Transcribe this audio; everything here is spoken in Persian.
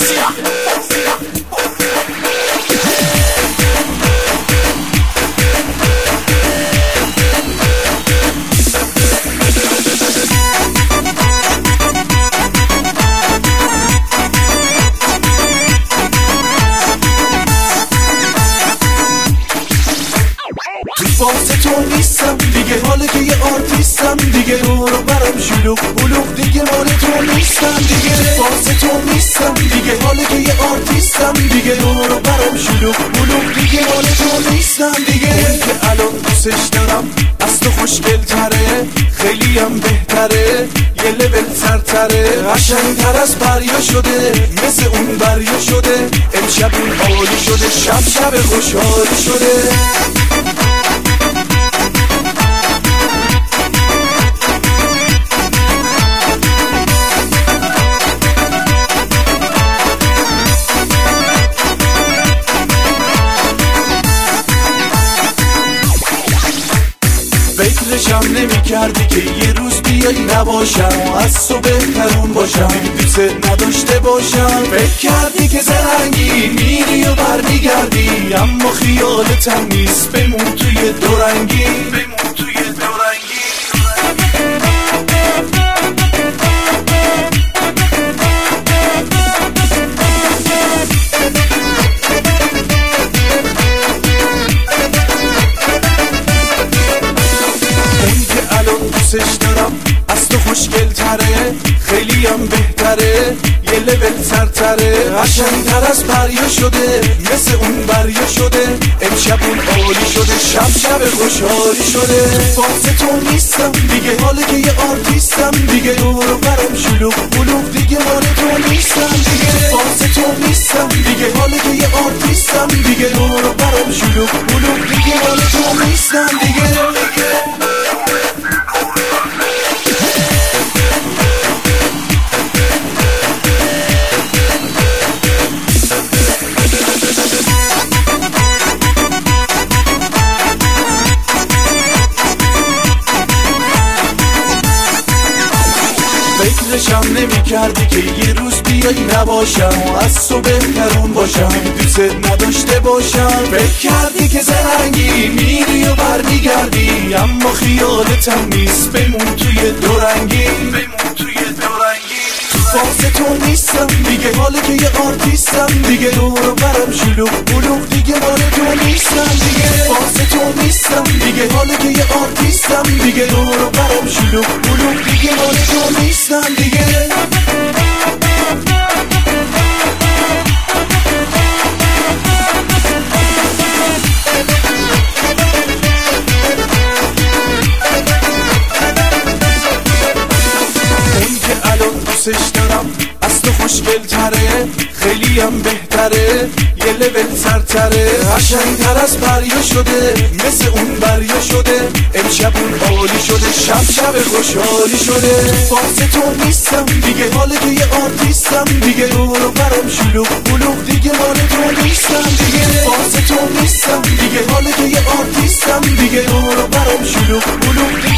واسه تو نیستم دیگه، حالا که یه آرتیستم دیگه، دور و برم شلوغ بلوغ دیگه، مال تو نیستم دیگه. واسه تو نیستم دیگه، حالا که یه آرتیستم دیگه، دور و برم شلوغ بلوغ دیگه، مال تو نیستم دیگه. اون که الان دوستش دارم از تو خوشگل تره، خیلی هم بهتره، یه لول سرتره، قشنگ‌تر از بریا شده، مثل اون بریا شده، امشب اون عالی شده، شب خوشحالی شده. فکرشم نمی کردی که یه روز بیایی نباشم، از تو بهترون باشم، دوست نداشته باشم. فکر کردی که زرنگی میری و برمیگردی، اما خیالتم نیست، بمون توی دورنگی، بمون توی دورنگی. دوستش دارم از تو خوشگل تره، خیلی هم بهتره، یه لول سرتره، قشنگ‌تر از بریا شده، مثل اون بریا شده، امشب اون عالی شده، شب خوشحالی شده. واسه تو نیستم دیگه، حالا که یه آرتیستم دیگه، دور و برم شلوغ بلوغ دیگه، مال تو نیستم دیگه. واسه تو نیستم دیگه، حالا که یه آرتیستم دیگه، دور و برم شلوغ بلوغ دیگه، مال تو نیستم دیگه. فکرشم نمی کردی که یه روز بیایی نباشم، از تو بهترون باشم، دوست نداشته باشم. فکر کردی که زرنگی میری و برمیگردی، اما خیالتم نیست، بمون توی دورنگی، بمون توی دورنگی. واسه تو نیستم دیگه، حالا که یه آرتیستم دیگه، دور و برم شلوغ بلوغ دیگه، مال تو نیستم دیگه. واسه تو نیستم دیگه، حالا که یه آرتیستم دیگه، دور و برم شلوغ بلوغ دیگه، مال تو نیستم دیگه. دوستش دارم از تو خوشگل تره، خیلی هم بهتره، یه لول سرتره، قشنگ‌تر از بریا شده، مثل اون بریا شده، امشب اون عالی شده، شب خوشحالی شده. واسه تو نیستم دیگه، حالا که یه آرتیستم دیگه، دور و برم شلوغ بلوغ دیگه، مال تو نیستم دیگه. واسه تو نیستم دیگه، حالا که یه آرتیستم دیگه، دور و برم شلوغ بلوغ دیگه.